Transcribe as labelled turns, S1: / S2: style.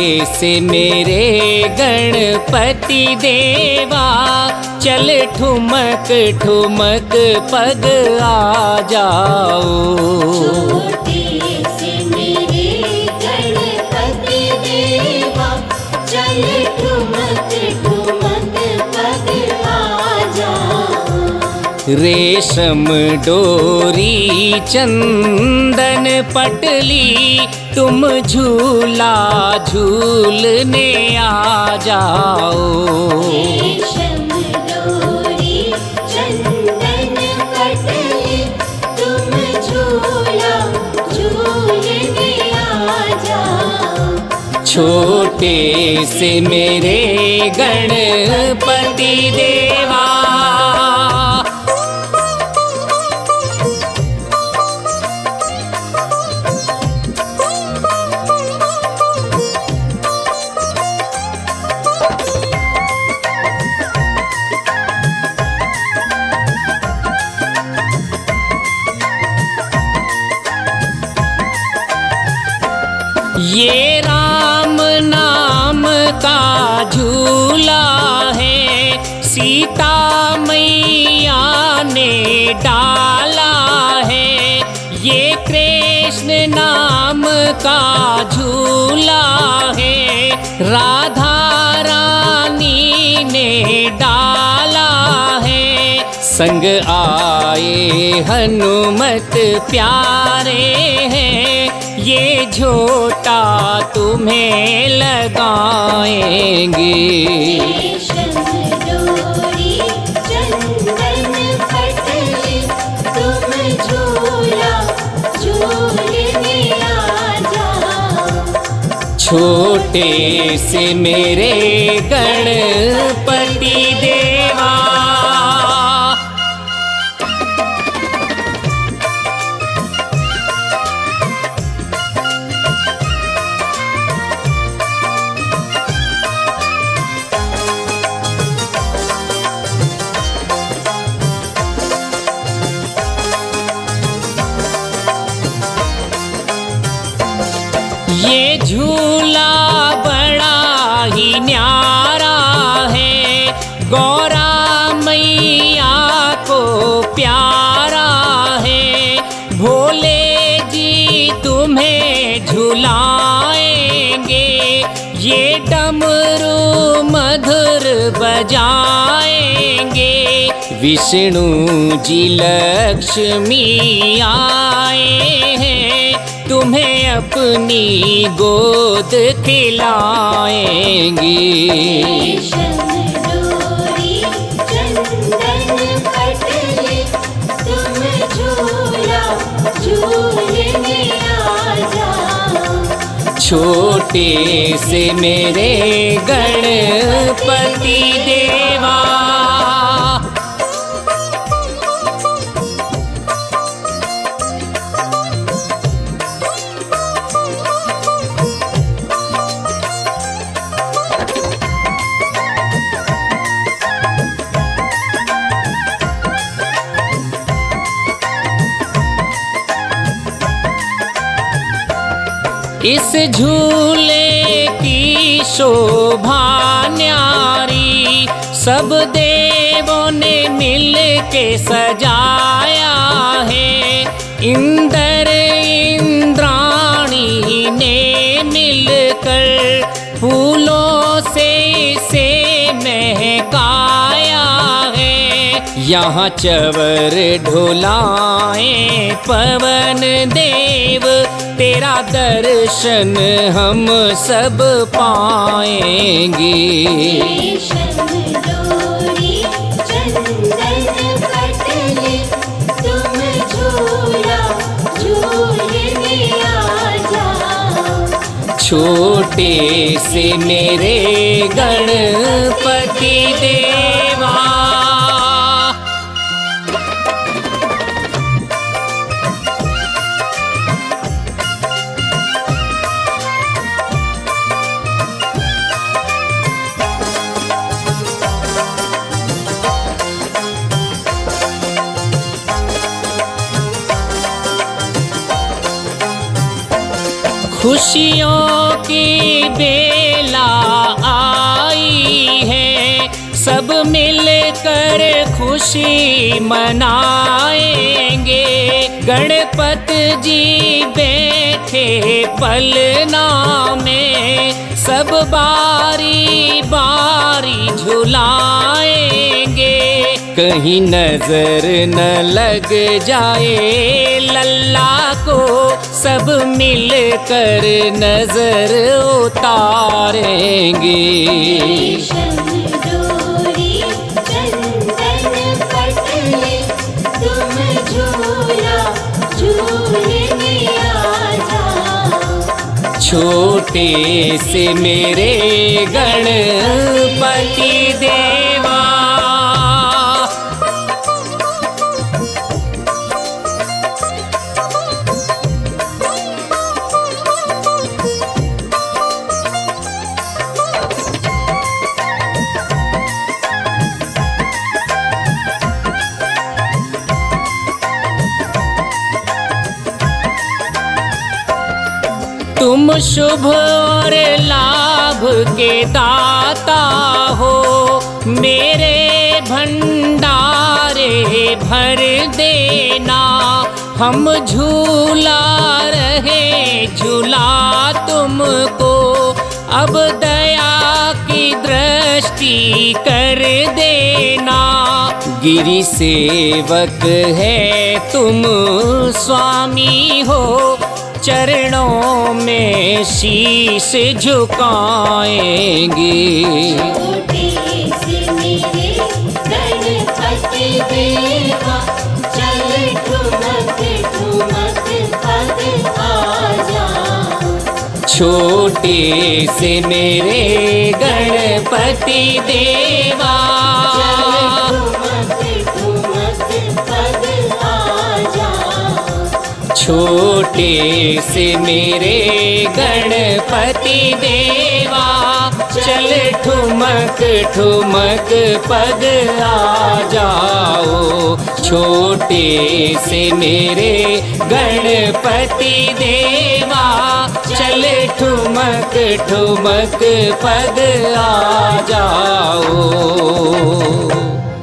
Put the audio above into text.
S1: से मेरे गणपति देवा, चल ठुमक ठुमक पग आ जाओ।
S2: छोटे से मेरे गणपति देवा, चल ठुमक ठुमक पग आ जाओ।
S1: रेशम डोरी चंदन पटली, तुम झूला झूलने आ जाओ।
S2: रेशम डोरी चंदन पटली, तुम झूला झूलने आ जाओ।
S1: छोटे से मेरे गणपति देवा। ये राम नाम का झूला है, सीता मैया ने डाला है। ये कृष्ण नाम का झूला है, राधा रानी ने डाला है। संग आए हनुमत प्यारे हैं, ये झोटा तुम्हें लगाएंगे।
S2: रेशम डोरी चंदन पटली, तुम झूला झूलने आ जाओ।
S1: छोटे से मेरे गणपति देवा। ये झूला बड़ा ही न्यारा है, गौरा मैया को प्यारा है। भोले जी तुम्हें झुलाएंगे, ये डमरू मधुर बजाएंगे। विष्णु जी लक्ष्मी आए हैं, तुम्हें अपनी गोद खिलाएंगी।
S2: रेशम डोरी चंदन पटली, तुम झूला झूलने आ जाओ।
S1: छोटे से मेरे गणपति देवा। इस झूले की शोभा न्यारी, सब देवों ने मिल के सजाया है। इंद्र इंद्राणी ने मिलकर फूलों से इसे महकाया है। यहाँ चवर ढोलाएं पवन देव, तेरा दर्शन हम सब पाएंगे।
S2: रेशम डोरी चंदन पटली, तुम झूला झूलने आ जाओ।
S1: छोटे से मेरे गणपति देवा। खुशियों की बेला आई है, सब मिलकर खुशी मनाएंगे। गणपति जी बैठे पलना में, सब बारी बारी झुलाएंगे। कहीं नजर न लग जाए लल्ला को, सब मिलकर नजर उतारेंगे।
S2: रेशम डोरी चंदन पटले, तुम झूला झूलने आ जाओ।
S1: छोटे से मेरे गणपति देवा, तुम शुभ और लाभ के दाता हो, मेरे भंडारे भर देना। हम झूला रहे झूला तुमको, अब दया की दृष्टि कर देना। गिरि सेवक है तुम स्वामी हो, चरणों में शीश झुकाएंगे।
S2: छोटे से मेरे गणपति देवा, चल ठुमक ठुमक पग आ जाओ।
S1: छोटे से मेरे गणपति देवा,
S2: चल ठुमक ठुमक पग आ जाओ।
S1: छोटे से मेरे गणपति देवा, चल ठुमक ठुमक पग आ जाओ। छोटे से मेरे गणपति देवा, चल ठुमक ठुमक पग आ जाओ।